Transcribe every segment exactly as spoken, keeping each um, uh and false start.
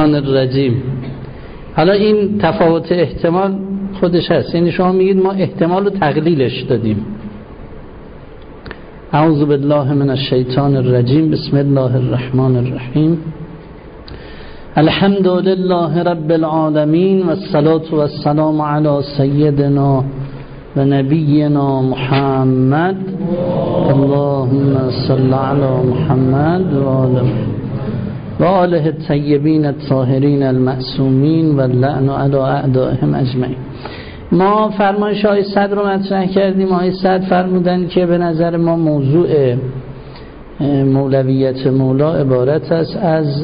الشیطان الرجیم. حالا این تفاوت احتمال خودش هست، یعنی شما میگید ما احتمال رو تقلیلش دادیم. اعوذ بالله من الشیطان الرجیم، بسم الله الرحمن الرحیم، الحمد لله رب العالمین و الصلاة و السلام علی سیدنا و نبینا محمد، اللهم صل علی محمد و آل و آله الطیبین الطاهرین المعصومین و اللعن علی اعدائهم اجمعین. ما فرمایش های صدر رو مطرح کردیم. آقای صدر فرمودن که به نظر ما موضوع مولویت مولا عبارت است از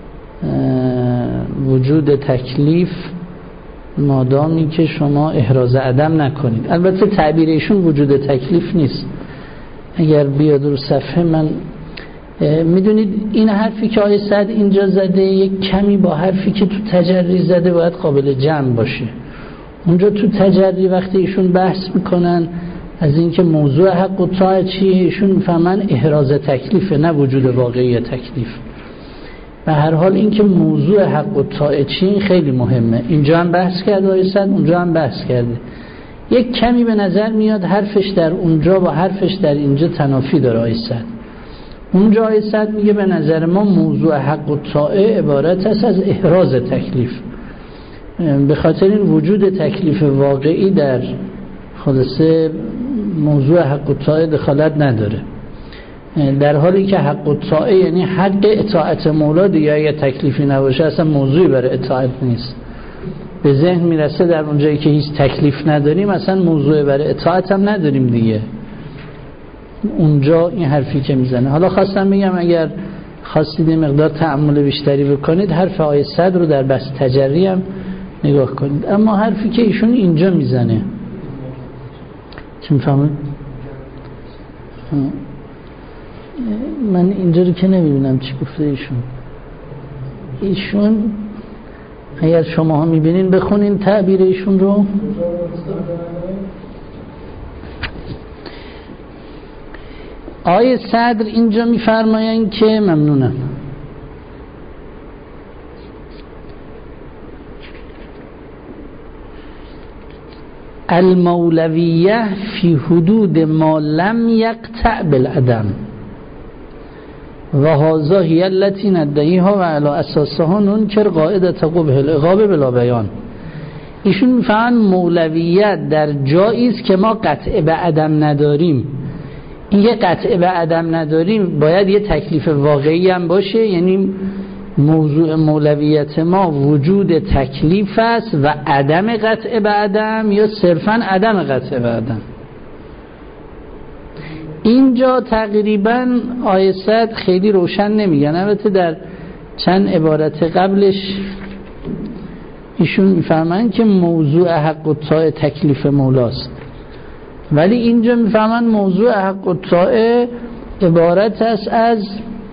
وجود تکلیف مادامی که شما احراز عدم نکنید. البته تعبیر ایشون وجود تکلیف نیست. اگر بیاد رو صفحه من میدونید این حرفی که آقای صدر اینجا زده یک کمی با حرفی که تو تجری زده باید قابل جمع باشه. اونجا تو تجری وقتی ایشون بحث میکنن از اینکه موضوع حق و طاعت چیه، ایشون میفهمن احراز تکلیفه، نه وجود واقعی تکلیف. به هر حال اینکه موضوع حق و طاعت چیه خیلی مهمه. اینجا هم بحث کرده آقای صدر، اونجا هم بحث کرده. یک کمی به نظر میاد حرفش در اونجا با حرفش در اینجا تنافی داره آقای صدر. اونجا آقای صدر میگه به نظر ما موضوع حق و طاعت عبارت است از احراز تکلیف، به خاطر این وجود تکلیف واقعی در خلاصه موضوع حق و طاعت دخالت نداره، در حالی که حق و طاعت یعنی حق اطاعت مولا دیگه اگه تکلیفی نباشه اصلا موضوعی برای اطاعت نیست. به ذهن میرسه در اونجایی که هیچ تکلیف نداریم اصلا موضوع برای اطاعت هم نداریم دیگه. اونجا این حرفی که میزنه. حالا خواستم بگم اگر خواستید مقدار تأمل بیشتری بکنید حرف آقای صدر رو در بحث تجری هم نگاه کنید. اما حرفی که ایشون اینجا میزنه چی میفهمید؟ من اینجا رو که نمیبینم چی گفته ایشون. ایشون اگر شما ها میبینین بخونین تعبیر ایشون رو. آیه صدر اینجا میفرمایند که ممنونم المولویه فی حدود ما لم یقطع بالعدم و هذا هی التی ندعیها و علی اساسها ننکر قاعدة قبح العقاب بلا بیان. ایشون میفهمن مولویت در جایی است که ما قطع به عدم نداریم. این یه قطع به عدم نداریم باید یه تکلیف واقعی هم باشه، یعنی موضوع مولویت ما وجود تکلیف است و عدم قطع به عدم یا صرفا عدم قطع به عدم. اینجا تقریبا آیه صدر خیلی روشن نمیگن، البته در چند عبارت قبلش ایشون میفهمن که موضوع حق و طاعت تکلیف مولاست، ولی اینجا میفهمن موضوع حق و طاعت عبارت است از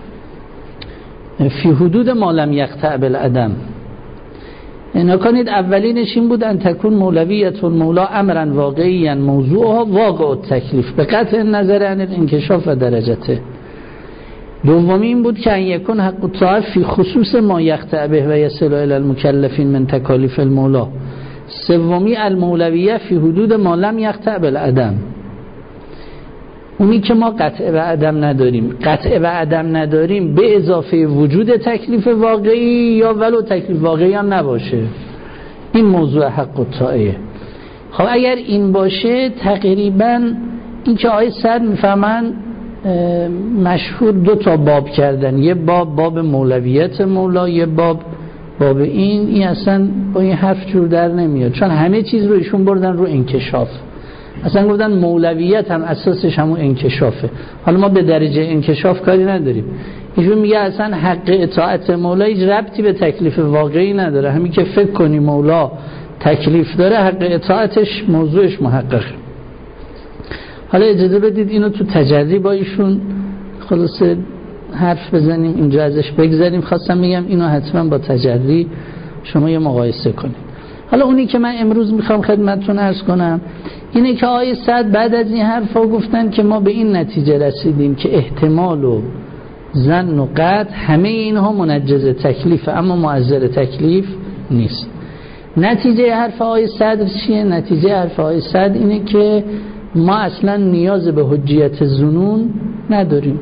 فی حدود ما لم یقطع بالعدم. نکنید اولینش این بود ان تکون مولویت المولا امرا واقعیا موضوعها واقع التکلیف به قطع نظر عن الانکشاف و درجته. دومی این بود که ان یکون حق الطاعت فی خصوص ما یقطع به و یصل الی المکلفین من تکالیف المولا. سومی المولویه فی حدود ما لم یقطع بالعدم، اونی که ما قطع به عدم نداریم. قطع به عدم نداریم به اضافه وجود تکلیف واقعی یا ولو تکلیف واقعی هم نباشه، این موضوع حق و طاعه. خب اگر این باشه تقریبا این که آیه صد میفهمن مشهور دو تا باب کردن، یه باب باب مولویت مولا، یه باب باب این این اصلا با این حرف جور در نمیاد، چون همه چیز رو ایشون بردن رو انکشاف. اصلا گفتن مولویت هم اساسش همون انکشافه. حالا ما به درجه انکشاف کاری نداریم. ایشون میگه اصلا حق اطاعت مولا هیچ ربطی به تکلیف واقعی نداره، همین که فکر کنی مولا تکلیف داره حق اطاعتش موضوعش محققه. حالا اجازه بدید اینو تو تجری با ایشون خلاصه حرف بزنیم، اینجا ازش بگذاریم. خواستم بگم اینو حتما با تجری شما یه مقایسه کنید. حالا اونی که من امروز میخوام خدمتتون عرض کنم اینه که آیه صد بعد از این حرفا گفتن که ما به این نتیجه رسیدیم که احتمال و ظن و قطع، همه اینها منجز تکلیف اما معذر تکلیف نیست. نتیجه حرف آقای صدر چیه؟ نتیجه حرف آقای صدر اینه که ما اصلا نیاز به حجیت ظنون نداریم.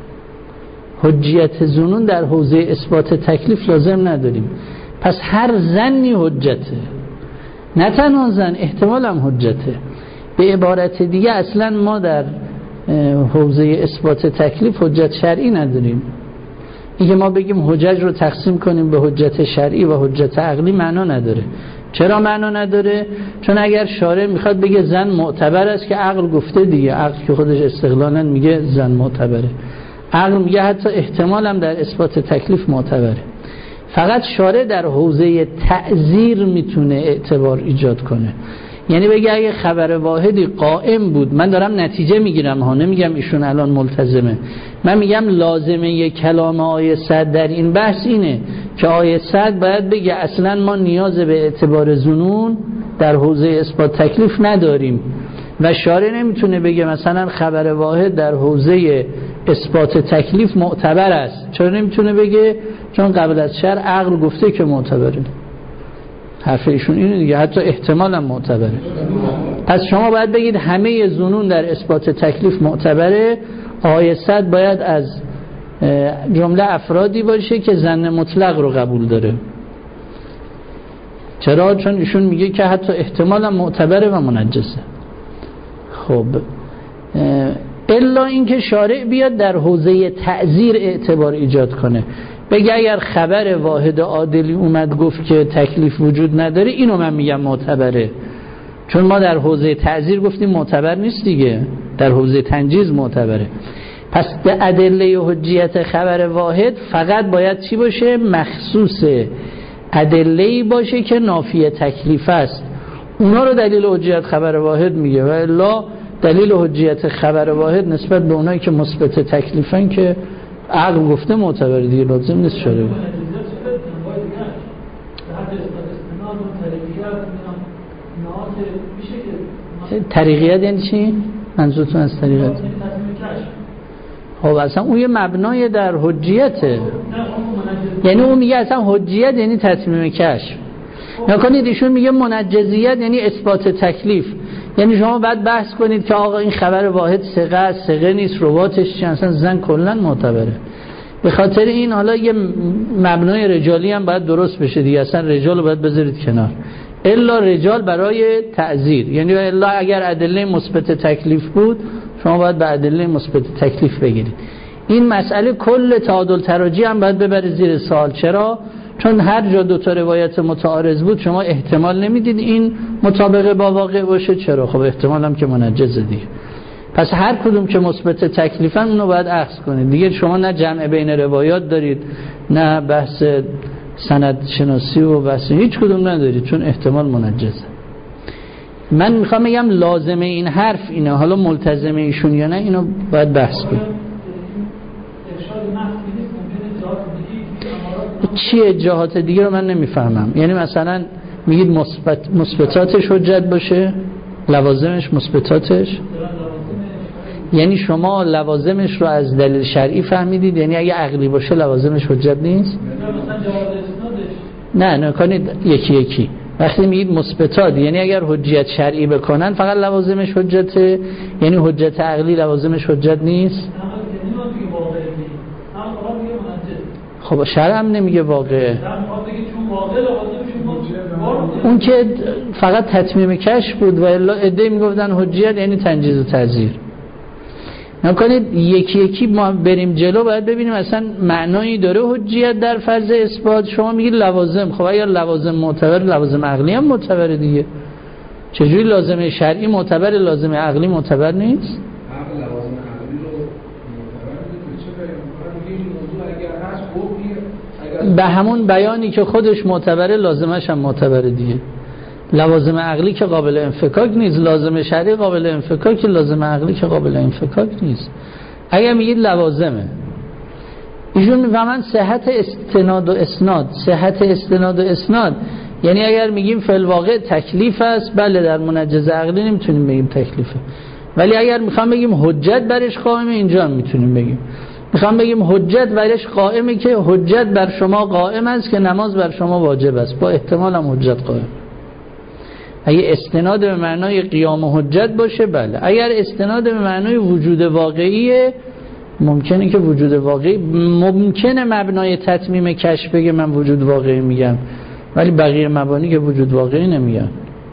حجیت ظنون در حوزه اثبات تکلیف لازم نداریم. پس هر ظنی حجته، نه تنها ظن، احتمال هم حجته. به عبارت دیگه اصلا ما در حوزه اثبات تکلیف حجت شرعی نداریم. اینکه ما بگیم حجج رو تقسیم کنیم به حجت شرعی و حجت عقلی معنا نداره. چرا معنا نداره؟ چون اگر شارع میخواد بگه ظن معتبر است که عقل گفته دیگه، عقل که خودش استقلالا میگه ظن معتبره، عقل میگه حتی احتمال هم در اثبات تکلیف معتبره. فقط شارع در حوزه تعذیر میتونه اعتبار ایجاد کنه. یعنی بگه اگه خبر واحدی قائم بود، من دارم نتیجه میگیرم ها، نمیگم ایشون الان ملتزمه، من میگم لازمه کلام آیه صد در این بحث اینه که آیه صد باید بگه اصلا ما نیاز به اعتبار ظنون در حوزه اثبات تکلیف نداریم و شارع نمیتونه بگه مثلا خبر واحد در حوزه اثبات تکلیف معتبر است. چرا نمیتونه بگه؟ چون قبل از شرع عقل گفته که معتبره. حرف ایشون اینه دیگه، حتی احتمال هم معتبره. پس شما باید بگید همه ظنون در اثبات تکلیف معتبره. آیه صد باید از جمله افرادی باشه که ظن مطلق رو قبول داره. چرا؟ چون ایشون میگه که حتی احتمال هم معتبره و منجزه. خب الا اینکه شارع بیاد در حوزه تعذیر اعتبار ایجاد کنه، بگه اگر خبر واحد عادلی اومد گفت که تکلیف وجود نداره، اینو من میگم معتبره. چون ما در حوزه تعذیر گفتیم معتبر نیست دیگه، در حوزه تنجیز معتبره. پس به ادله حجیت خبر واحد فقط باید چی باشه؟ مخصوص ادله‌ای باشه که نافی تکلیف است. اونا رو دلیل حجیت خبر واحد میگه، و الا دلیل حجیت خبر واحد نسبت به اونایی که مثبت تکلیفن که عقل گفته معتبر دیگه، لازم نیست شاره. طریقیت یعنی چی؟ منظورتون از طریقیت؟ خب اصلا اون یه مبنای در حجیته، یعنی اون میگه اصلا حجیت یعنی تتمیم کشف. نکنید ایشون میگه منجزیت یعنی اثبات تکلیف. یعنی شما باید بحث کنید که آقا این خبر واحد ثقه است، ثقه نیست، رواتش چی، اصلا زن کلا معتبره. به خاطر این حالا یه مبنای رجالی هم باید درست بشه دیگه، اصلا رجال رو باید بذارید کنار، الا رجال برای تعذیر. یعنی الا اگر ادله مثبت تکلیف بود شما باید به ادله مثبت تکلیف بگیرید. این مسئله کل تعادل تراجی هم باید ببره زیر سوال. چرا؟ چون هر جا دو تا روایت متعارض بود شما احتمال نمیدید این مطابقه با واقع باشه. چرا؟ خب احتمال هم که منجزه دیگه. پس هر کدوم که مثبت تکلیفن اونو باید اخذ کنید دیگه. شما نه جمع بین روایات دارید، نه بحث سند شناسی و بحث هیچ کدوم ندارید، چون احتمال منجزه. من میخوام بگم لازمه این حرف اینه، حالا ملتزمه ایشون یا نه اینو باید بحث کنید. چیه جهات دیگه رو من نمیفهمم. یعنی مثلا میگید مثبت مثبتاتش حجت باشه، لوازمش مثبتاتش، یعنی شما لوازمش رو از دلیل شرعی فهمیدید، یعنی اگه عقلی باشه لوازمش حجت نیست؟ نه نه کنید یکی یکی. وقتی میگید مثبتات یعنی اگر حجیت شرعی بکنن فقط لوازمش حجته، یعنی حجت عقلی لوازمش حجت نیست؟ خب شرع هم نمیگه واقع، اون که فقط تتمیم کشف بود و الا عده میگفتن حجیت یعنی تنجیز و تعذیر. نکنید یکی یکی ما بریم جلو باید ببینیم اصلا معنایی داره حجیت در فرض اثبات. شما میگید لوازم، خب اگر لوازم معتبر لوازم عقلی هم معتبره دیگه. چجوری لازمه شرعی معتبر لازمه عقلی معتبر نیست؟ به همون بیانی که خودش معتبره لازمش هم معتبره دیگه. لوازم عقلی که قابل انفکاک نیست، لازم شرعی قابل انفکاک، لازم عقلی که قابل انفکاک نیست. اگر میگید لوازمه، ایشون میفهمن صحت استناد و اسناد. صحت استناد و اسناد یعنی اگر میگیم فی الواقع تکلیف است، بله در منجز عقلی نمیتونیم بگیم تکلیفه، ولی اگر میخوام بگیم حجت برش قائمه اینجا هم میتونیم بگیم. میخوام بگیم حجت برش قائمه که حجت بر شما قائم است که نماز بر شما واجب است، با احتمال هم حجت قائم. اگه استناد به معنای قیام حجت باشه بله، اگر استناد به معنای وجود واقعیه ممکنه که وجود واقعی ممکنه مبنای تتمیم کشف بگه من وجود واقعی میگم، ولی بقیه مبانی که وجود واقعی نمیگن.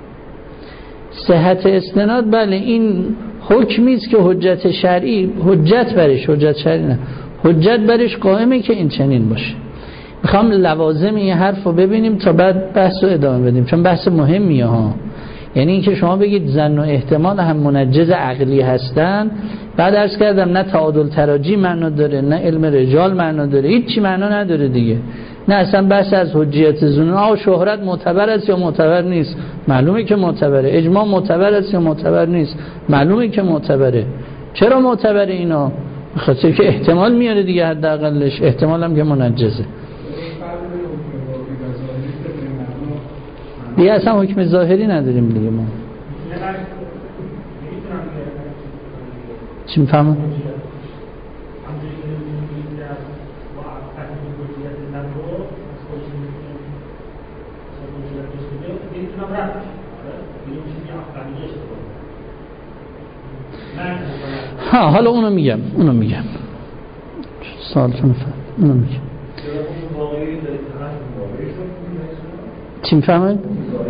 صحت استناد بله این حکمی است که حجت شرعی حجت برش حجت شرعی نه حجت برش قائمه که این چنین باشه. میخوام لوازم این حرف رو ببینیم تا بعد بحث رو ادامه بدیم، چون بحث مهمیه ها. یعنی اینکه شما بگید ظن و احتمال هم منجز عقلی هستن، بعد عرض کردم نه تعادل تراجی معنا داره، نه علم رجال معنا داره، هیچ چی معنا نداره دیگه. نه اصلا بحث از حجیت ظنون آ شهرت معتبر است یا معتبر نیست، معلومه که معتبره. اجماع معتبر است یا معتبر نیست، معلومه که معتبره. چرا معتبره اینا؟ بخاطر که احتمال میاره دیگه، حداقلش احتمال هم که منجزه. دیگه اصلا حکم ظاهری نداریم دیگه ما. چی میفهمم؟ ها حالا اونو میگم اونو میگم سوالتون فهم اونو میگم. چی میفهمید؟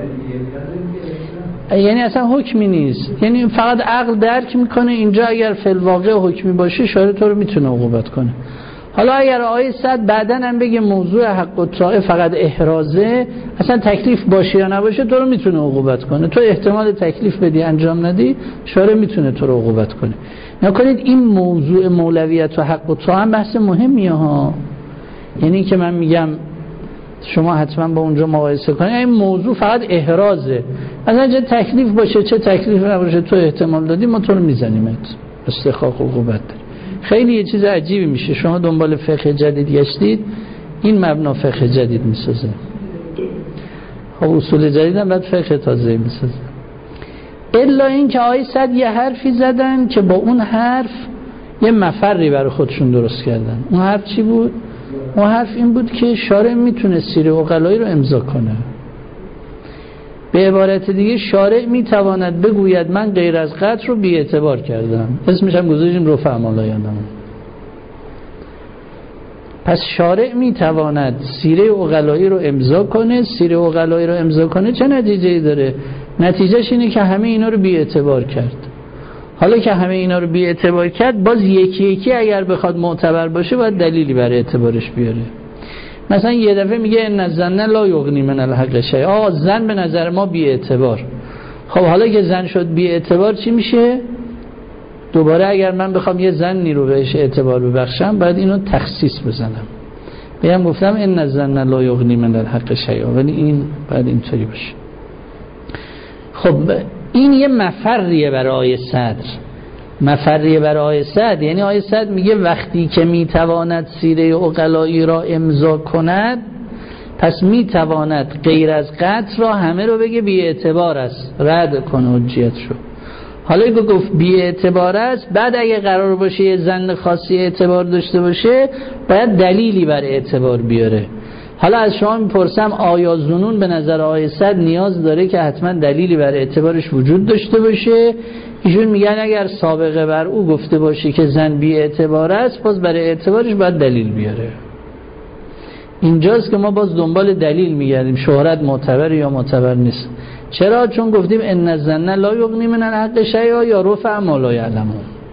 یعنی اصلا حکمی نیست، یعنی فقط عقل درک میکنه اینجا اگر فی الواقع حکمی باشه شارع تو رو میتونه عقوبت کنه. حالا اگر آیه صد بعدن هم بگه موضوع حق و طاعه فقط احرازه، اصلا تکلیف باشه یا نباشه تو رو میتونه عقوبت کنه. تو احتمال تکلیف بدی انجام ندی شارع میتونه تو رو عقوبت کنه. نکنید این موضوع مولویت و حق و طاعه هم بحث مهمیه ها. یعنی که من میگم شما حتما با اونجا مقایسه کنید، این موضوع فقط احرازه، اصلا چه تکلیف باشه چه تکلیف نباشه تو احتمال دادی ما تو رو میزنیمت، استحقاق عقوبت داری. خیلی یه چیز عجیبی میشه. شما دنبال فقه جدید گشتید، این مبنا فقه جدید میسازه. خب اصول جدید هم بعد فقه تازه میسازه. الا این که آیه صد یه حرفی زدن که با اون حرف یه مفری برای خودشون درست کردن. اون حرف چی بود؟ اون حرف این بود که شارع میتونه سیر عقلایی رو امضا کنه. به عبارت دیگه شارع میتواند بگوید من غیر از قطع رو بی اعتبار کردم، اسمش هم گذاشتیم رفع مالایندم. پس شارع میتواند سیره عقلایی رو امضا کنه. سیره عقلایی رو امضا کنه چه نتیجه‌ای داره؟ نتیجهش اینه که همه اینا رو بی اعتبار کرد. حالا که همه اینا رو بی اعتبار کرد، باز یکی یکی اگر بخواد معتبر باشه باید دلیلی برای اعتبارش بیاره. مثلا یه دفعه میگه ان الظن لا یغنی من الحق شیء، آقا زن به نظر ما بی اعتبار. خب حالا که زن شد بی اعتبار چی میشه؟ دوباره اگر من بخوام یه زنی رو بهش اعتبار ببخشم باید اینو تخصیص بزنم، بهم گفتم ان الظن لا یغنی من الحق شیء، ولی این باید اینطوری باشه. خب این یه مفریه برای آیه صدر، مفریه برای آیه صد. یعنی آیه صد میگه وقتی که میتواند سیره عقلایی را امضا کند، پس میتواند غیر از قطع را همه رو بگه بی اعتبار است، رد کنه حجیت شو. حالا که گفت بی اعتبار است، بعد اگه قرار باشه یه زن خاصی اعتبار داشته باشه باید دلیلی بر اعتبار بیاره. حالا از شما میپرسم آیا ظنون به نظر آیه صد نیاز داره که حتما دلیلی بر اعتبارش وجود داشته باشه؟ ایشون میگن اگر سابقه بر او گفته باشه که زن بی اعتبار است، باز برای اعتبارش باید دلیل بیاره. اینجاست که ما باز دنبال دلیل میگردیم شهرت معتبر یا معتبر نیست. چرا؟ چون گفتیم ان الظن لا یغنی من الحق شیئا یا رفع ما لا یعلمون.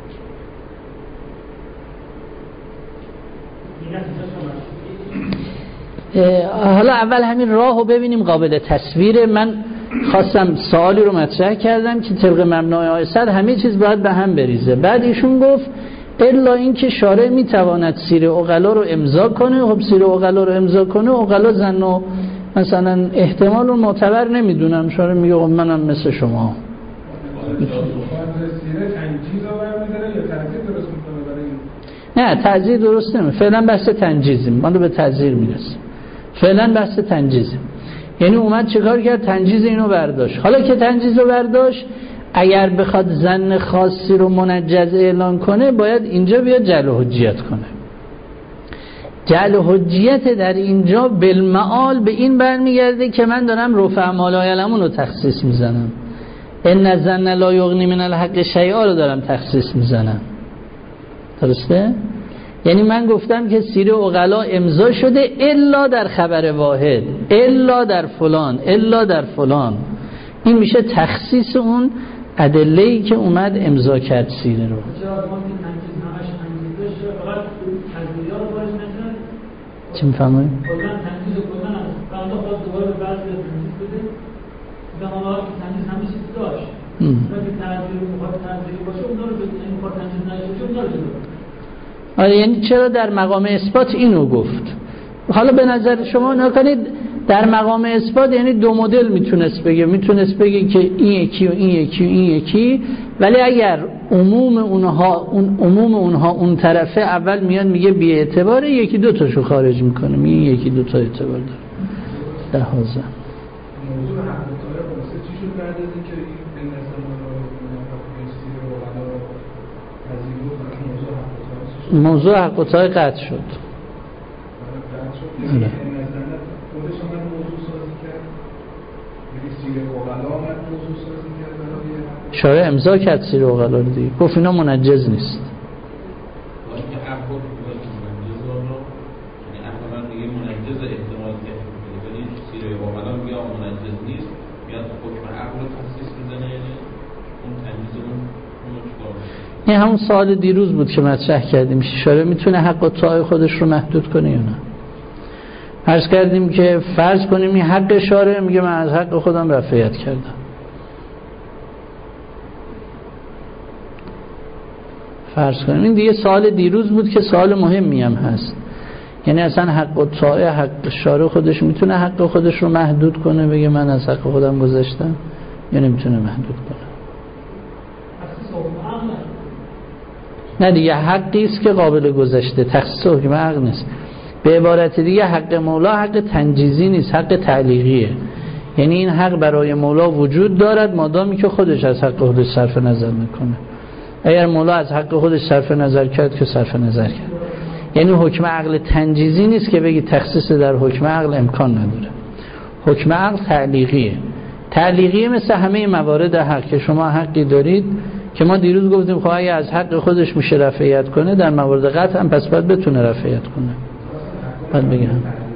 حالا اول همین راهو ببینیم قابل تصویره. من خواستم سوالی رو مطرح کردم که طبق مبنای آیه صد همه چیز باید به هم بریزه. بعد ایشون گفت الا این که شارع میتواند سیر عقلا رو امضا کنه. خب سیر عقلا رو امضا کنه، عقلا زن و مثلا احتمال رو معتبر نمیدونم، شارع میگه منم مثل شما. نه تعزیر درست نمیشه، فعلا بحث تنجیزیم، ما رو به تعزیر میرسیم. فعلا بحث تنجیزیم، یعنی اومد چیکار کرد؟ تنجیز اینو برداشت. حالا که تنجیز رو برداشت، اگر بخواد زن خاصی رو منجز اعلان کنه باید اینجا بیاد جعل حجیت کنه. جعل حجیت در اینجا بالمعال به این برمیگرده که من دارم رفع ما لا یعلمون رو تخصیص میزنم، ان الظن لا یغنی من الحق شیئا رو دارم تخصیص میزنم. درسته؟ یعنی من گفتم که سیر عقلا امضا شده الا در خبر واحد، الا در فلان، الا در فلان. این میشه تخصیص اون ادله‌ای که اومد امضا کرد سیره رو. چی میفهمید؟ آره یعنی چرا در مقام اثبات اینو گفت؟ حالا به نظر شما نکنید در مقام اثبات یعنی دو مدل میتونست بگه، میتونست بگه که این یکی و این یکی و این یکی، ولی اگر عموم اونها اون عموم اونها اون طرفه اول میاد میگه بی اعتباره، یکی دو تاشو خارج میکنه میگه یکی دو تا اعتبار داره. در حاضر موضوع حق مطالعه واسه چی شد بعد از اینکه این مثلا موضوع حق مطالعه قطع شد. نه خودش هم موضوع سازی کرد، یعنی سیر عقلا هم موضوع سازی کرد برای شارع امضا کرد سیر عقلا رو دیگه، گفت اینا منجز نیست. ولی که حق بود منجز رو یعنی احتمال میگه منجز احتمال که ولی سیر عقلا میگه منجز نیست، میاد حکم عقل رو تخصیص میزنه، یعنی اون تمیز اون اون چیکار میکنه. این همون سوال دیروز بود که مطرح کردیم، شارع میتونه حق و طاعه خودش رو محدود کنه یا نه؟ عرض کردیم که فرض کنیم این حق شارع میگه من از حق خودم رفعیت کردم، فرض کنیم. این دیگه سوال دیروز بود که سوال مهمی هم هست، یعنی اصلا حق و طاعه حق شارع خودش میتونه حق خودش رو محدود کنه، بگه من از حق خودم گذشتم، یا نمیتونه محدود کنه؟ نه دیگه حقی است که قابل گذشته، تخصیص حکم عقل نیست. به عبارت دیگه حق مولا حق تنجیزی نیست، حق تعلیقیه. یعنی این حق برای مولا وجود دارد مادامی که خودش از حق خودش صرف نظر میکنه. اگر مولا از حق خودش صرف نظر کرد که صرف نظر کرد. یعنی حکم عقل تنجیزی نیست که بگی تخصیص در حکم عقل امکان نداره. حکم عقل تعلیقیه. تعلیقیه مثل همه موارد حق که شما حقی دارید که ما دیروز گفتیم خب اگه از حق خودش میشه رفعیت کنه، در موارد قطع هم پس باید بتونه رفعیت کنه. باید بگم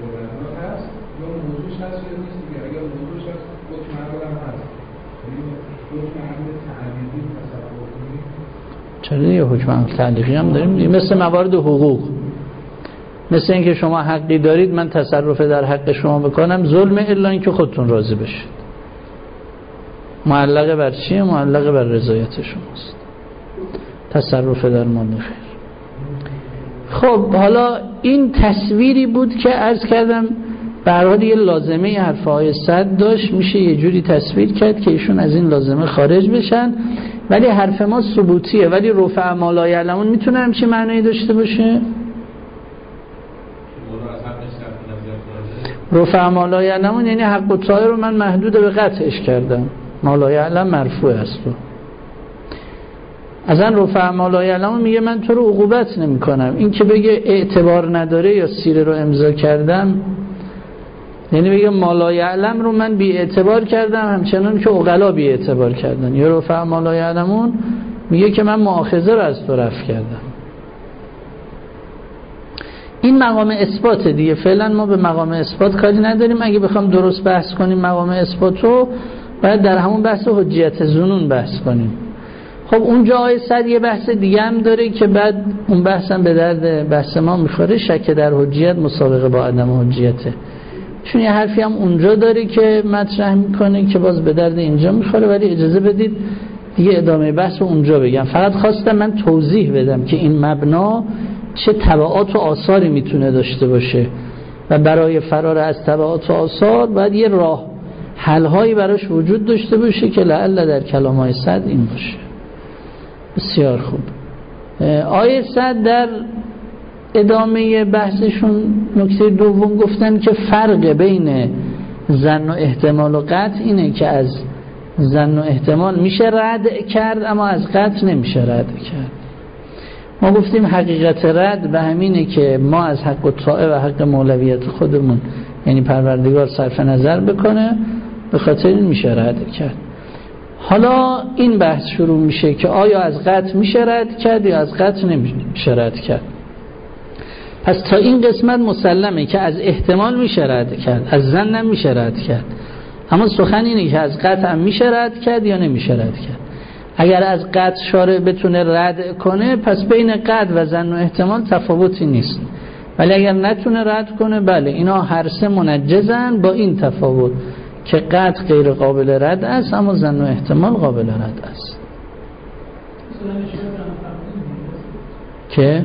چرا یه حکم عقل تعلیقی هم داریم، مثل موارد حقوق، مثل اینکه شما حقی دارید من تصرف در حق شما بکنم، ظلم الا اینکه خودتون راضی بشید. معلقه بر چیه؟ معلقه بر رضایت شماست، تصرف در مال خیر. خب حالا این تصویری بود که عرض کردم به هر حال یه لازمه حرفهای صد داشت، میشه یه جوری تصویر کرد که ایشون از این لازمه خارج بشن، ولی حرف ما ثبوتیه. ولی رفع ما لا یعلمون میتونه همچی معنی داشته باشه؟ رفع ما لا یعلمون یعنی حق و طاعه رو من محدود به قطعش کردم، ما لا یعلم مرفوع است. ازن رفع ما لا یعلمون میگه من تو رو عقوبت نمی کنم. این که بگه اعتبار نداره یا سیره رو امضا کردم، یعنی بگه ما لا یعلم رو من بی اعتبار کردم همچنان که عقلا بی اعتبار کردن. یا رفع ما لا یعلمون میگه که من مؤاخذه رو از تو رفع کردم. این مقام اثبات دیگه، فعلا ما به مقام اثبات کاری نداریم. اگه بخوام درست بحث کنیم مقام اثبات رو، باید در همون بحث حجیت ظنون بحث کنیم. خب اونجا آیه صد یه بحث دیگه هم داره که بعد اون بحث هم به درد بحث ما میخوره، شک در حجیت مسابقه با عدم حجیته. چون یه حرفی هم اونجا داره که مطرح میکنه که باز به درد اینجا میخوره، ولی اجازه بدید دیگه ادامه بحث رو اونجا بگم. فقط خواستم من توضیح بدم که این مبنا چه تبعات و آثاری میتونه داشته باشه و برای فرار از تبعات و آثار باید یه راه حل‌هایی براش وجود داشته باشه که لعل در کلام‌های صد این باشه. بسیار خوب. آیه صد در ادامه بحثشون نکته دوم گفتن که فرق بین ظن و احتمال و قطع اینه که از ظن و احتمال میشه رد کرد اما از قطع نمیشه رد کرد. ما گفتیم حقیقت رد به همینه که ما از حق الطاعه و حق مولویت خودمون یعنی پروردگار صرف نظر بکنه، به خاطر این میشه رد کرد. حالا این بحث شروع میشه که آیا از قطع میشه رد کرد یا از قطع نمیشه رد کرد. پس تا این قسمت مسلمه که از احتمال میشه رد کرد، از ظن هم میشه رد کرد، اما سخن اینه که از قطع هم میشه رد کرد یا نمیشه رد کرد. اگر از قطع شارع بتونه رد کنه پس بین قطع و ظن و احتمال تفاوتی نیست، ولی اگر نتونه رد کنه بله اینا هر سه منجزن، با این تفاوت که قطع غیر قابل رد است اما ظن و احتمال قابل رد است. که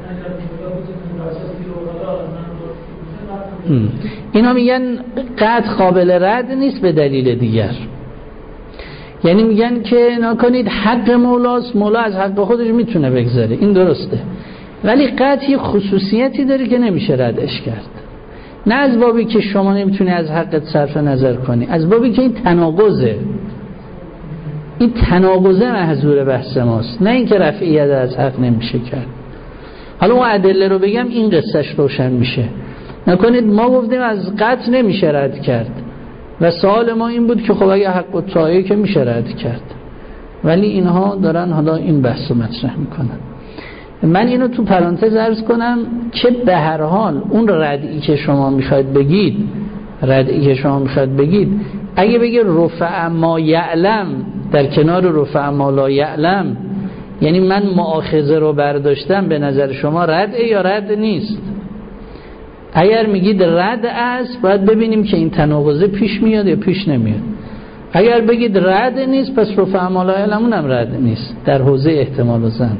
اینا میگن قطع قابل رد نیست به دلیل دیگر، یعنی میگن که نکنید حق مولاست، مولا از حق خودش میتونه بگذاره، این درسته، ولی قطعی خصوصیتی داره که نمیشه ردش کرد. نه از بابی که شما نمیتونی از حقت صرف نظر کنی، از بابی که این تناقضه، این تناقضه محظور بحث ماست، نه اینکه رفعیت از حق نمیشه کرد. حالا اون ادله رو بگم این قصهش روشن میشه. نکنید ما گفتیم از قطع نمیشه رد کرد و سوال ما این بود که خب اگه حق الطاعه که میشه رد کرد، ولی اینها دارن حالا این بحث رو مطرح میکنن. من اینو تو پرانتز عرض کنم که به هر حال اون ردعی که شما میخواید بگید ردعی که شما میخواید بگید اگه بگه رفع ما یعلم در کنار رفع ما لا یعلم، یعنی من مؤاخذه رو برداشتم، به نظر شما رد یا رد نیست؟ اگر میگید رد است باید ببینیم که این تناقضه پیش میاد یا پیش نمیاد. اگر بگید رد نیست پس رفع ما لا یعلمون هم رد نیست در حوزه احتمال و ظن.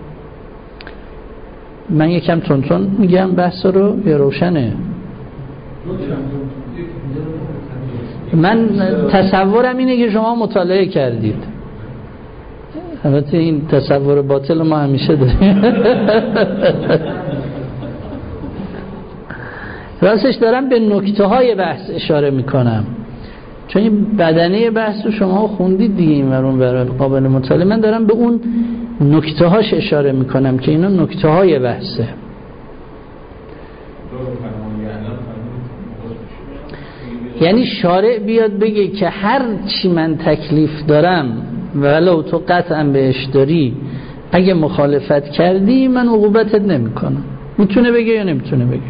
من یکم تونتون میگم بحث رو یا روشنه؟ من تصورم اینه که شما مطالعه کردید، البته این تصور باطل ما همیشه داریم. راستش دارم به نکته های بحث اشاره میکنم، چون این بدنه بحث رو شما خوندید دیگه این ورون برای قابل مطالعه. من دارم به اون نکته هاش اشاره میکنم که اینا نکته های بحثه. یعنی شارع بیاد بگه که هر چی من تکلیف دارم ولو تو قطعا بهش داری، اگه مخالفت کردی من عقوبتت نمی کنم. میتونه بگه یا نمیتونه بگه؟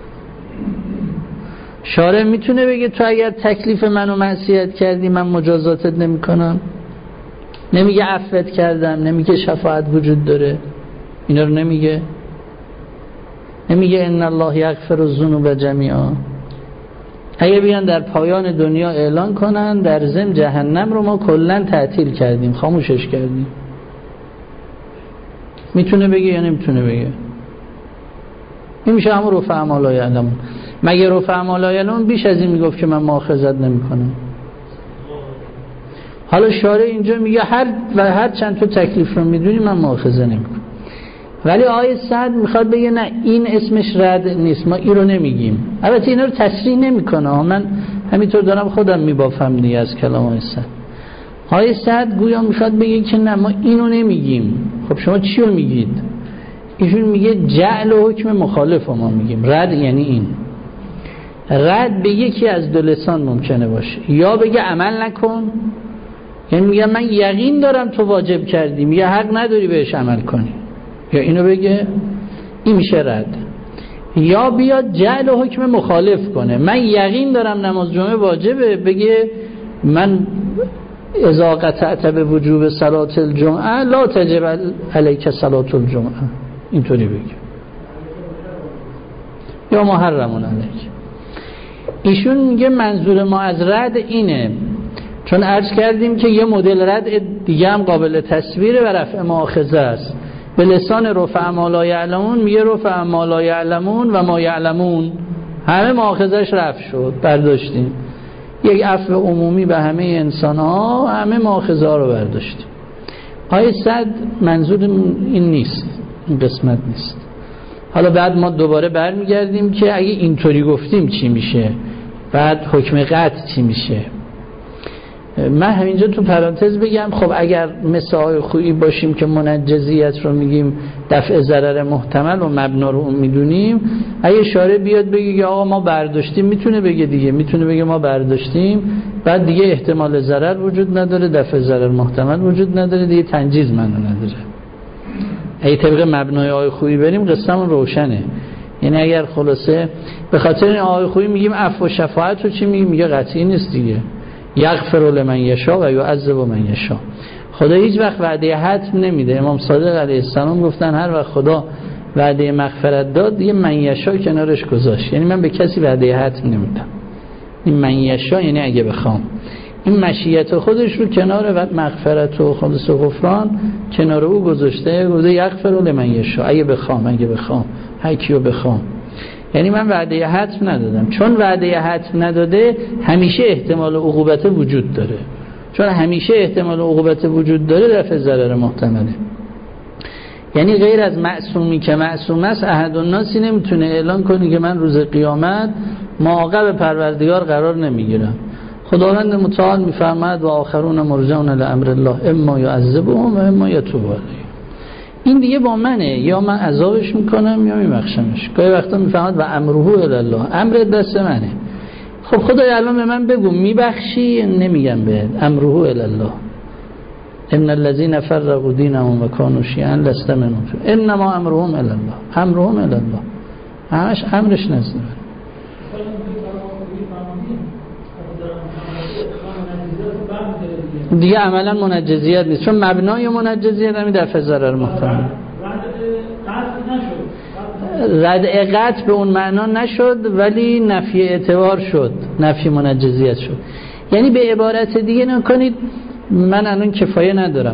شارع میتونه بگه تو اگر تکلیف منو معصیت کردی من مجازاتت نمی کنم؟ نمیگه عفوت کردم، نمیگه شفاعت وجود داره، اینا رو نمیگه؟ نمیگه ان الله یغفر الذنوب جمیعا؟ اگه بیان در پایان دنیا اعلان کنن در ضمن جهنم رو ما کلا تعطیل کردیم، خاموشش کردیم، میتونه بگه یا نمیتونه بگه؟ این میشه همون رفع ما لا یعلمون. مگه رفع ما لا یعلمون بیش از این میگفت که من مؤاخذت نمیکنم؟ حالا شارع اینجا میگه هر و هر چند تو تکلیف رو میدونی من مؤاخذه نمیکنم، ولی آیه سعد میخواد بگه نه این اسمش رد نیست، ما این رو نمیگیم. البته اینا رو تصریح نمیکنه، من همینطور دارم خودم میبافم دیگه از کلام آیه سعد. آیه سعد گویا میخواد بگه که نه ما اینو نمیگیم. خب شما چی رو میگید؟ ایشون میگه جعل و حکم مخالف رو ما میگیم. رد یعنی این، رد به یکی از دو لسان ممکنه باشه، یا بگه عمل نکن، یعنی میگه من یقین دارم تو واجب کردی، میگه حق نداری بهش عمل کنی، یا اینو بگه، این میشه رد. یا بیاد جعل و حکم مخالف کنه، من یقین دارم نماز جمعه واجبه، بگه من اذا قطعت به وجوب صلات الجمعه لا تجب علیک صلات الجمعه، اینطوری بگه، یا محرمون علیک. ایشون میگه منظور ما از رد اینه، چون عرض کردیم که یه مدل رد دیگه هم قابل تصویره و رفع مؤاخذه است. به لسان رفع ما لا یعلمون میگه رفع ما لا یعلمون و ما یعلمون، همه مؤاخذهش رفع شد، برداشتیم. یک عفو عمومی به همه انسان ها، همه مؤاخذه ها رو برداشتیم. آیه صد منظور این نیست، این قسمت نیست. حالا بعد ما دوباره برمیگردیم که اگه اینطوری گفتیم چی میشه، بعد حکم قطع چی میشه. من همینجا تو پرانتز بگم خب اگر مثل آقای خویی باشیم که منجزیت رو میگیم دفع ضرر محتمل و مبنا رو میدونیم، اگه شارع بیاد بگه آقا ما برداشتیم، میتونه بگه دیگه، میتونه بگه ما برداشتیم، بعد دیگه احتمال ضرر وجود نداره، دفع ضرر محتمل وجود نداره، دیگه تنجیز منو نداره. اگه طبق مبنای آقای خویی بریم قصه‌مون روشنه. یعنی اگر خلاصه به خاطر این آقای خویی میگیم عفو و شفاعت رو چی میگیم؟ میگه قطعی نیست دیگه. یغفر لمن یشاء و یعذب من یشاء. خدا هیچ وقت وعده حتم نمیده. امام صادق علیه السلام گفتن هر وقت خدا وعده مغفرت داد دیگه من یشاء کنارش گذاشت. یعنی من به کسی وعده حتم نمیدم. این من یشاء یعنی اگه بخوام. این مشیت خودش رو کنار و مغفرت و خلاص و غفران کنار او گذاشته. گفته یغفر لمن یشاء، اگه بخوام، اگه بخوام، هر کیو بخوام. یعنی من وعده حتم ندادم. چون وعده حتم نداده همیشه احتمال عقوبت وجود داره. چون همیشه احتمال عقوبت وجود داره دفع ضرر محتمله. یعنی غیر از معصومی که معصوم است احد الناسی نمیتونه اعلان کنه که من روز قیامت معاقب پروردگار قرار نمیگیرم. خداوند متعال میفرماید و آخرون مرجعون لامر الله اما یعذبهم و اما یتوب علیهم. این دیگه با منه، یا من عذابش میکنم یا میبخشمش. گاهی وقتا میفهمد و امره الی الله، امر دست منه. خب خدای الان به من بگو میبخشی؟ نمیگم بهت، امره الی الله. ان الذين فرقوا دینهم و كانوا شیعا لست منهم انما امرهم الی الله، امرهم الی الله، همش امرش نزد من. دیگه عملا منجزیت نیست، چون مبنای منجزیت همین دفع ضرر محتمل. ردع قطع به اون معنا نشد ولی نفی اعتبار شد، نفی منجزیت شد. یعنی به عبارت دیگه نکنید من الان کفایه ندارم.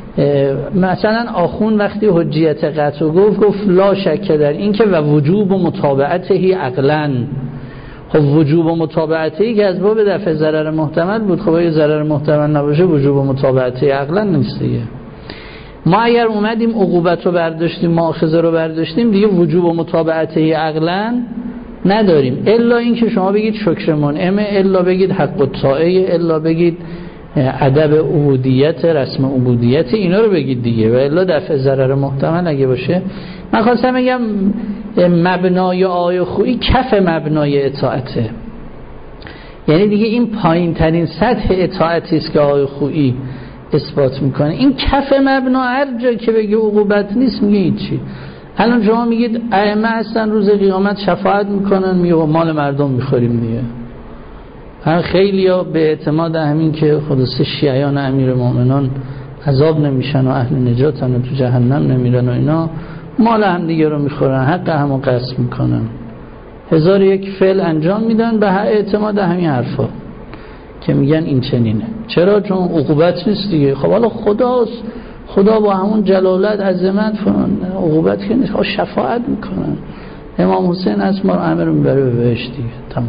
مثلا آخون وقتی حجیت قطع گفت گفت لا شک در این که و وجوب و متابعته عقلاً. خب وجوب و متابعتی که از باب دفع ضرر محتمل بود. خب اگه ضرر محتمل نباشه وجوب و متابعتی عقلا نیست دیگه. ما اگر اومدیم عقوبت رو برداشتیم، مؤاخذه رو برداشتیم، دیگه وجوب و متابعتی عقلا نداریم، الا این که شما بگید شکر منعمه، الا بگید حق الطاعه، الا بگید ادب عبودیت، رسم عبودیت، اینا رو بگید دیگه. و الا دفع ضرر محتمل اگه باشه. من خواستم بگم مبنای آیه خویی کف مبنای اطاعته. یعنی دیگه این پایین ترین سطح اطاعتی است که آیه خویی اثبات میکنه. این کف مبنا هر جا که بگه عقوبت نیست میگه هیچی. الان شما میگید ائمه هستن روز قیامت شفاعت میکنن، میگه مال مردم میخوریم دیگه. هر خیلی ها به اعتماد همین که خلاص شیعیان امیر مومنان عذاب نمیشن و اهل نجاتن و تو جهنم نمیرن و اینا، مال هم دیگه رو میخورن، حق همو قسم میکنن، هزار یک فعل انجام میدن به اعتماد همین حرفا که میگن این چنینه. چرا؟ چون عقوبت نیست دیگه. خب حالا خداست، خدا با همون جلالت عظمت فرمان عقوبت که نیست، شفاعت میکنن. امام حسین از ما رو امر میبره به بهشت دیگه، تمام.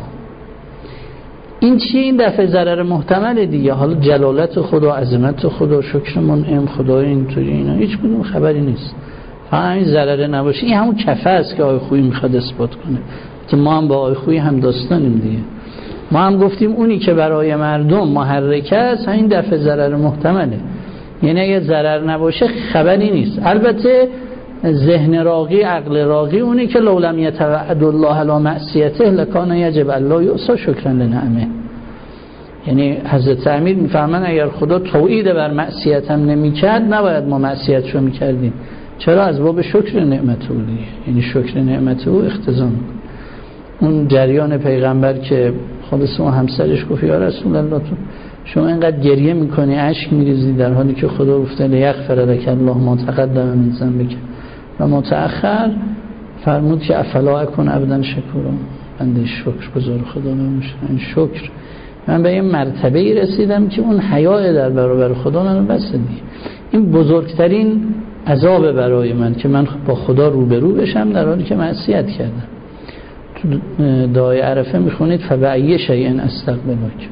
این چیه؟ این دفع ضرر محتمل دیگه. حالا جلالت خدا، عظمت خدا، شکر منعم خدا، اینطوری اینا هیچ کدوم خبری نیست. فقط همین ضرره نباشه. این همون کفه است که آقای خویی میخواد اثبات کنه. که ما هم با آقای خویی هم داستانیم دیگه. ما هم گفتیم اونی که برای مردم محرک است همین دفع ضرر محتمله. یعنی اگه ضرر نباشه خبری نیست. البته ذهن راقی، عقل راقی اونی که لولم یتوعد الله علی معصیته لکان یجب الله یعصی شکرا لنعمه. یعنی حضرت امیر میفهمن اگر خدا توعید بر معصیت هم نمیکرد نباید ما معصیتشو میکردیم. چرا؟ از باب شکر نعمت او دیگه. یعنی شکر نعمت او اختزام میکنه. اون جریان پیغمبر که خلاص اون همسرش گفت یا رسول الله تو شما اینقدر گریه میکنی، اشک میریزی، در حالی که خدا گفته لیغفر لک الله ما تقدم من ذنبک و ما تأخر، فرمود که افلا اکن عبدا شکورا، بنده شکر گزار خدا نمیشه. این شکر من به این مرتبه‌ای رسیدم که اون حیا در برابر خدا منو بس دیگه. این بزرگترین عذاب برای من که من با خدا روبرو بشم در حالی که معصیت کردم. تو دعای عرفه میخونید فبأی شیء استغفرک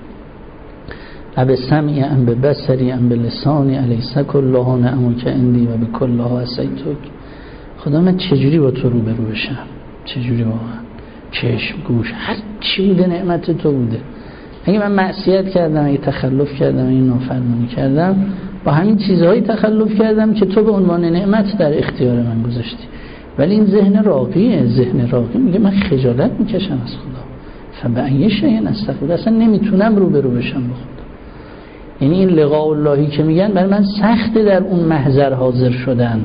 اب سمعی ام به بصری ام به لسانی الیس کلها نعمک عندی و به کلها عصیتک. خدا من چجوری با تو روبرو بشم؟ چجوری واقعا؟ چشم، گوش، هر چی بوده نعمت تو بوده. اگه من معصیت کردم، اگه تخلف کردم، اگه نافرمانی کردم، با همین چیزهایی تخلف کردم که تو به عنوان نعمت در اختیار من گذاشتی. ولی این ذهن راقیه، ذهن راقی میگه من خجالت میکشم از خدا، فبأی شیء استغفر، اصلا نمیتونم رو به رو بشم با خدا. یعنی این لقاء اللهی که میگن برای من سخته در اون محضر حاضر شدن.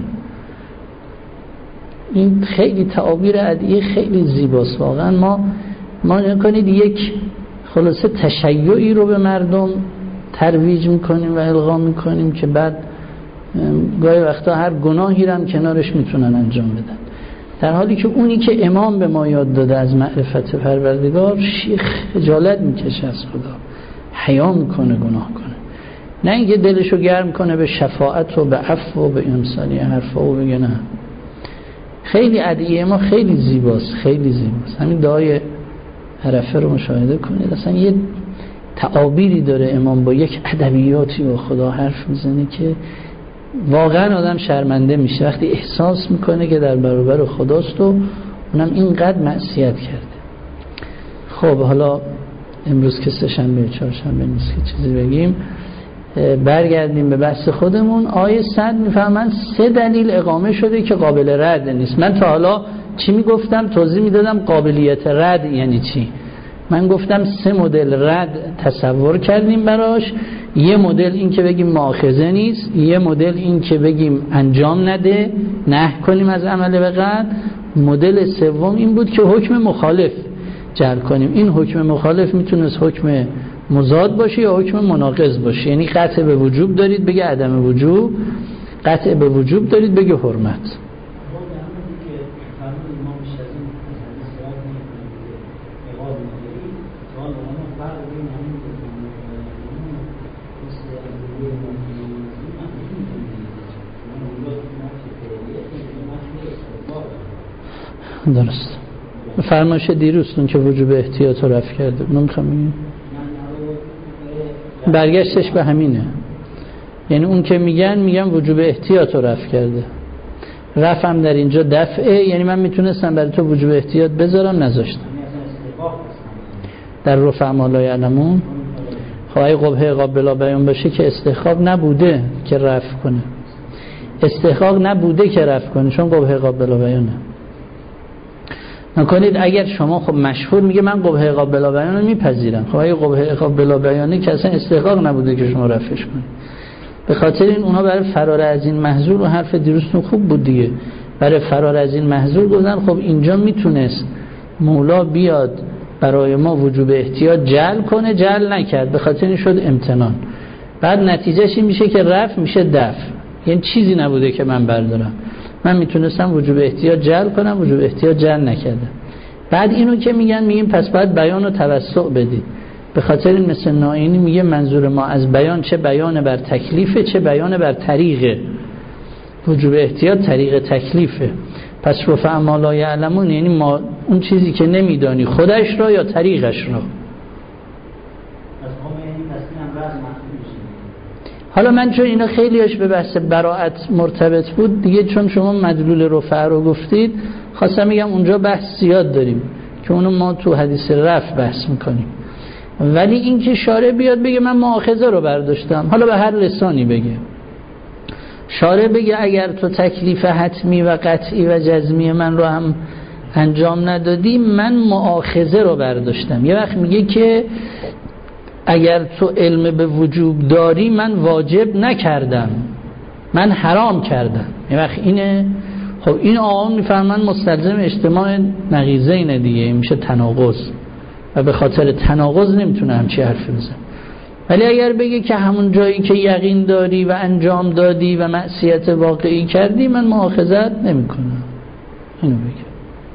این خیلی تعابیر ادعیه خیلی زیباست واقعا. ما ما نکنید یک خلاصه تشیعی رو به مردم ترویج میکنیم و القا میکنیم که بعد گاهی وقتا هر گناهی رو هم کنارش میتونن انجام بدن، در حالی که اونی که امام به ما یاد داده از معرفت پروردگار شیخ خجالت میکشه از خدا، حیا میکنه گناه کنه، نه اینکه دلشو گرم کنه به شفاعت و به عفو و به امثالی حرفا و بگه نه. خیلی ادعیه ما خیلی زیباست، خیلی زیباست. همین دعای عرفه رو مشاهده کنید، اصلا یه تعابیری داره امام، با یک ادبیاتی با خدا حرف میزنه که واقعا آدم شرمنده میشه وقتی احساس میکنه که در برابر خداست و اونم اینقدر معصیت کرده. خب حالا امروز که سه شنبه چهارشنبه نیست که چیزی بگیم، برگردیم به بحث خودمون. آیه صد میفهمن سه دلیل اقامه شده که قابل رد نیست. من تا حالا چی میگفتم؟ توضیح میدادم قابلیت رد یعنی چی. من گفتم سه مدل رد تصور کردیم براش. یه مدل این که بگیم مؤاخذه نیست، یه مدل این که بگیم انجام نده، نهی کنیم از عمل به قطع، مدل سوم این بود که حکم مخالف جعل کنیم. این حکم مخالف میتونست حکم مضاد باشه یا حکم مناقض باشه، یعنی قطع به وجوب دارید بگه عدم وجوب، قطع به وجوب دارید بگه حرمت. درست. فرمایش دیروزتون که وجوب احتیاط رو رفع کرده، اونو میخوام بگیم برگشتش به همینه. یعنی اون که میگن میگن وجوب احتیاط رو رفع کرده، رفع هم در اینجا دفعه، یعنی من میتونستم برای تو وجوب احتیاط بذارم نذاشتم. در رفع ما لا یعلمون خواهی قبه قابلا بیان باشه که استحقاق نبوده که رفع کنه، استحقاق نبوده که رفع کنه، چون قبه قابلا بیانه. نکنید اگر شما خب مشهور میگه من قبه قابلا بیان رو میپذیرم، خب اگه قبه قابلا بیانه که اصلا استحقاق نبوده که شما رفعش کنید. به خاطر این اونا برای فرار از این محذور، و حرف دیروزتون خوب بود دیگه، برای فرار از این محذور گفتن خب اینجا میتونست مولا بیاد برای ما وجوب احتیاط جعل کنه، جعل نکرد، به خاطر این شد امتنان. بعد نتیجهش این میشه که رفع میشه دفع، یعنی چیزی نبوده که من بردارم، من میتونستم وجوب احتیاط جعل کنم، وجوب احتیاط جعل نکردم. بعد اینو که میگن میگیم پس باید بیان و توسع بدید، به خاطر این مثل نائینی میگه منظور ما از بیان چه بیان بر تکلیفه چه بیان بر طریقه. وجوب احتیاط طریق تکلیفه، پس رفع ما لا یعلمون یعنی ما اون چیزی که نمیدانی خودش را یا طریقش را. حالا من چون اینا خیلیش به بحث براءت مرتبط بود دیگه، چون شما مدلول رفع رو گفتید خواستم میگم اونجا بحث زیاد داریم که اونو ما تو حدیث رفع بحث میکنیم، ولی این که شارع بیاد بگه من مؤاخذه رو برداشتم، حالا به هر لسانی بگه، شارع بگه اگر تو تکلیف حتمی و قطعی و جزمی من رو هم انجام ندادی من مؤاخذه رو برداشتم. یه وقت میگه که اگر تو علم به وجوب داری من واجب نکردم، من حرام کردم. یه وقت اینه. خب این آقا میفرمان مستلزم اجتماع نقیضین دیگه، میشه تناقض و به خاطر تناقض نمیتونه همچی حرفی بزنه. ولی اگر بگه که همون جایی که یقین داری و انجام دادی و معصیت واقعی کردی من مؤاخذت نمیکنم، اینو بگه.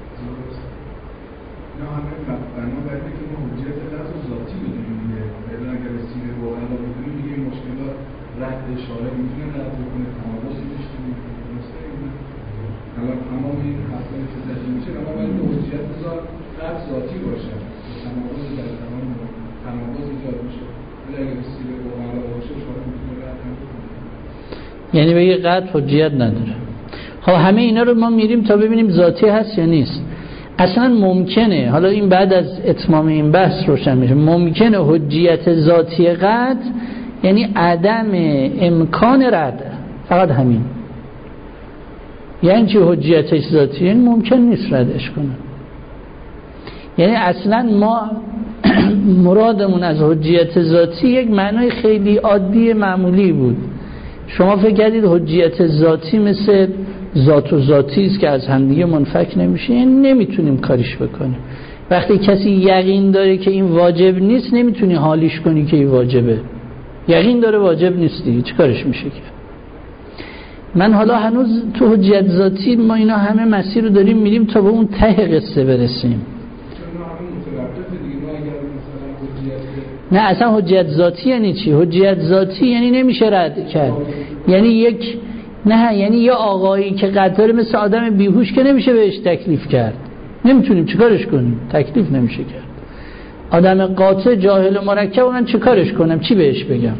یعنی بگه قطع حجیت نداره. خب همه اینا رو ما میریم تا ببینیم ذاتی هست یا نیست. اصلا ممکنه، حالا این بعد از اتمام این بحث روشن میشه، ممکنه حجیت ذاتی قطع یعنی عدم امکان رد، فقط همین. یعنی چی حجیتش ذاتی؟ یعنی ممکن نیست ردش کنه. یعنی اصلا ما مرادمون از حجیت ذاتی یک معنای خیلی عادی معمولی بود. شما فکر کردید حجیت ذاتی مثل ذات و ذاتی است که از همدیگه منفک نمیشه، یعنی نمیتونیم کاریش بکنیم. وقتی کسی یقین داره که این واجب نیست نمیتونی حالیش کنی که این واجبه. یقین داره واجب نیستی، چه کارش میشه کرد؟ من حالا هنوز تو حجیت ذاتی ما اینا همه مسیر رو داریم میریم تا به اون ته قصه برسیم. نه اصلا حجیت ذاتی یعنی چی؟ حجیت ذاتی یعنی نمیشه رد کرد. یعنی یک نه یعنی یه آقایی که قطاره مثل آدم بیهوش که نمیشه بهش تکلیف کرد، نمیتونیم چیکارش کنیم، تکلیف نمیشه کرد. آدم قاطع جاهل مرکب من چیکارش کنم، چی بهش بگم؟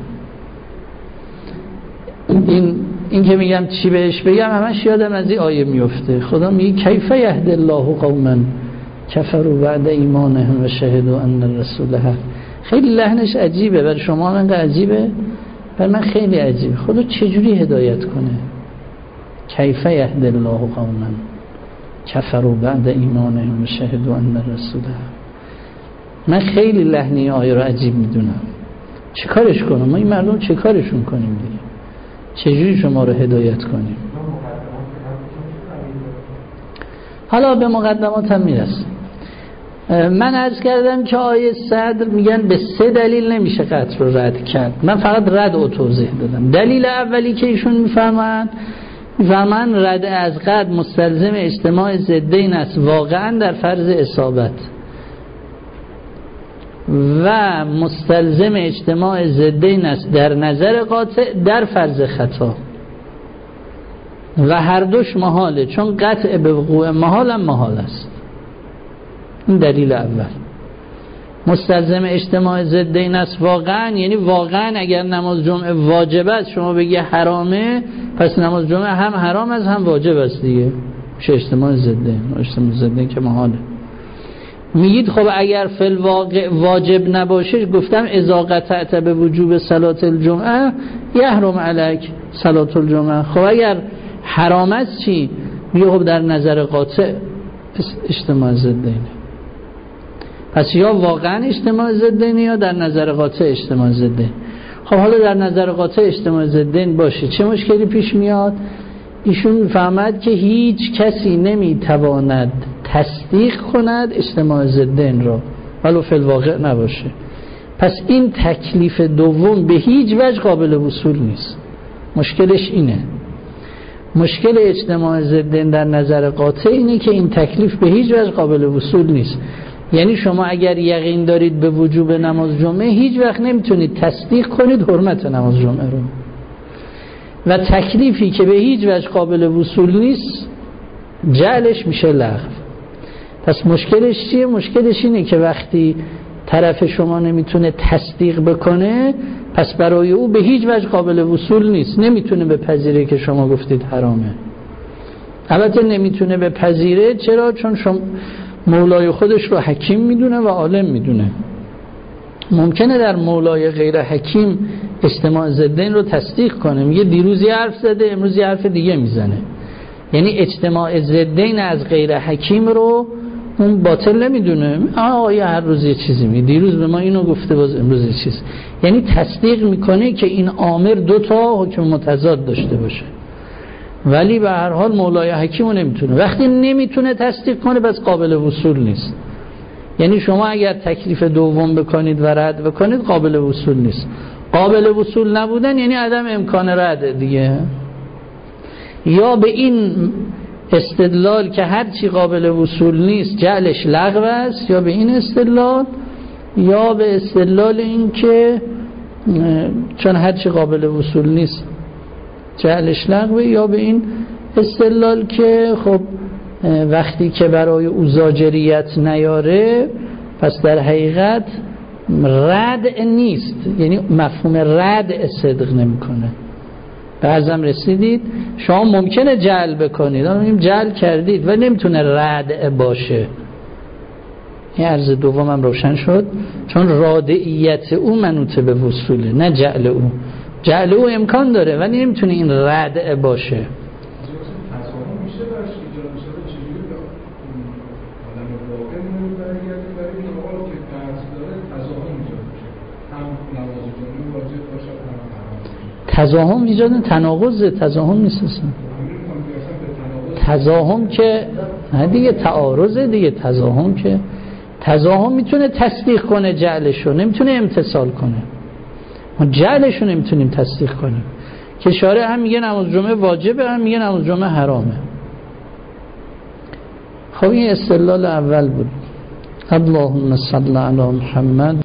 این این که میگم چی بهش بگم همش یادم از این آیه میفته. خدا میگه کیف یهدی الله قوما کفروا بعد ایمانهم و شهدوا ان الرسول حق. خیلی لحنش عجیبه، برای شما من عجیبه، برای من خیلی عجیبه. خدا چجوری هدایت کنه؟ کیف یهدی الله قوما کفروا بعد ایمانهم و شهدوا ان الرسول حق. من خیلی لحنی آیه رو عجیب میدونم. چه کارش کنم؟ ما این مردم چه کارشون کنیم دیگه؟ چجوری شما رو هدایت کنیم؟ حالا به مقدمات هم میرسیم. من عرض کردم که آیه صدر میگن به سه دلیل نمیشه قطع رو رد کرد. من فقط رد رو توضیح دادم. دلیل اولی که ایشون میفرمان میفرمان رد از قطع مستلزم اجتماع ضدین است واقعا در فرض اصابت و مستلزم اجتماع ضدین است در نظر قاطع در فرض خطا و هر دوش محاله، چون قطع به وقوع محال هم محال است. این دلیل اول. مستلزم اجتماع ضدین است واقعا یعنی واقعا اگر نماز جمعه واجب است شما بگی حرامه، پس نماز جمعه هم حرام است هم واجب است دیگه، میشه اجتماع ضدین. اجتماع ضدین که محاله. میگید خب اگر فی الواقع واجب نباشه، گفتم اذا قطعت به وجوب صلات الجمعه یحرم علیک صلات الجمعه. خب اگر حرام است چی؟ میگه خب در نظر قاطع اجتماع ضدینه. پس یا واقعا اجتماع ضدینه یا در نظر قاطع اجتماع ضدین. خب حالا در نظر قاطع اجتماع ضدین باشه، چه مشکلی پیش میاد؟ ایشون میفهمد که هیچ کسی نمیتواند تصدیق کند اجتماع ضدین را ولو فی الواقع نباشه. پس این تکلیف دوم به هیچ وجه قابل وصول نیست. مشکلش اینه. مشکل اجتماع ضدین در نظر قاطع اینه که این تکلیف به هیچ وجه قابل وصول نیست. یعنی شما اگر یقین دارید به وجوب نماز جمعه هیچ وقت نمیتونید تصدیق کنید حرمت نماز جمعه رو، و تکلیفی که به هیچ وجه قابل وصول نیست جعلش میشه لغو. پس مشکلش چیه؟ مشکلش اینه که وقتی طرف شما نمیتونه تصدیق بکنه، پس برای او به هیچ وجه قابل وصول نیست، نمیتونه بپذیره که شما گفتید حرامه. البته نمیتونه بپذیره، چرا؟ چون شما مولای خودش رو حکیم میدونه و عالم میدونه. ممکنه در مولای غیر حکیم اجتماع ضدین رو تصدیق کنه، میگه دیروز یه حرف زده امروز یه حرف دیگه میزنه. یعنی اجتماع ضدین از غیر حکیم رو اون باطل نمیدونه. آه یه هر روز یه چیزی میگه، دیروز به ما اینو گفته باز امروز یه چیز. یعنی تصدیق میکنه که این امر دو تا حکم متضاد داشته باشه، ولی به هر حال مولای حکیم رو نمیتونه. وقتی نمیتونه تصدیق کنه بس قابل وصول نیست. یعنی شما اگر تکلیف دوم بکنید و رد بکنید قابل وصول نیست. قابل وصول نبودن یعنی عدم امکان رد دیگه. یا به این استدلال که هر چی قابل وصول نیست جعلش لغو است، یا به این استدلال، یا به استدلال این که چون هر چی قابل وصول نیست جعلش لغوه، یا به این استدلال که خب وقتی که برای او زاجریت نیاره پس در حقیقت رد نیست، یعنی مفهوم رد صدق نمیکنه. بعضم رسیدید شما ممکنه جعل بکنید، اما جعل کردید و نمیتونه رد باشه. این عرض دومم روشن شد، چون رادعیت او منوط به وصوله نه جعل او. جعل او امکان داره ولی نمیتونه این ردع باشه. تزاحم ایجاد تناقض، تزاحم نیست اصلا. تزاحم که نه دیگه، تعارض دیگه. تزاحم که تزاحم میتونه تصدیق کنه جعلشو، نمیتونه امتثال کنه. ما جعلشو نمیتونیم تصدیق کنیم که شارع هم میگه نماز جمعه واجبه، هم میگه نماز جمعه حرامه. خب این استدلال اول بود. اللهم صل علی محمد.